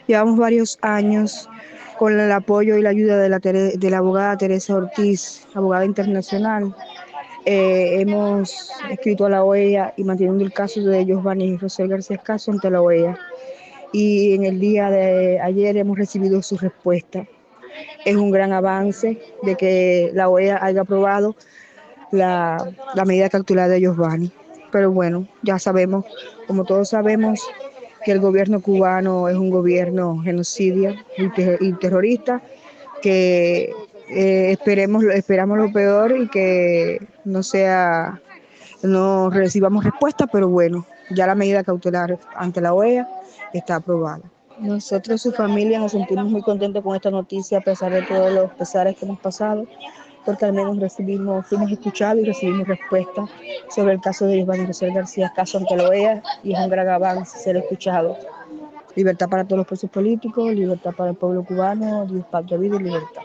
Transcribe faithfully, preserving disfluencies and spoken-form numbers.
Llevamos varios años con el apoyo y la ayuda de la, de la abogada Teresa Ortiz, abogada internacional. Eh, hemos escrito a la O E A y manteniendo el caso de Giovanni y José García Caso ante la O E A. Y en el día de ayer hemos recibido su respuesta. Es un gran avance de que la O E A haya aprobado la, la medida cautelar de Giovanni. Pero bueno, ya sabemos, como todos sabemos, que el gobierno cubano es un gobierno genocidio y, ter y terrorista, que eh, esperemos, esperamos lo peor y que no sea, no recibamos respuesta, pero bueno, ya la medida cautelar ante la O E A está aprobada. Nosotros, su familia, nos sentimos muy contentos con esta noticia a pesar de todos los pesares que hemos pasado, porque al menos recibimos, fuimos escuchados y recibimos respuesta sobre el caso de Giovanni José García Caso ante la O E A, y es un gran avance ser escuchado. Libertad para todos los presos políticos, libertad para el pueblo cubano, Dios, patria, vida y libertad.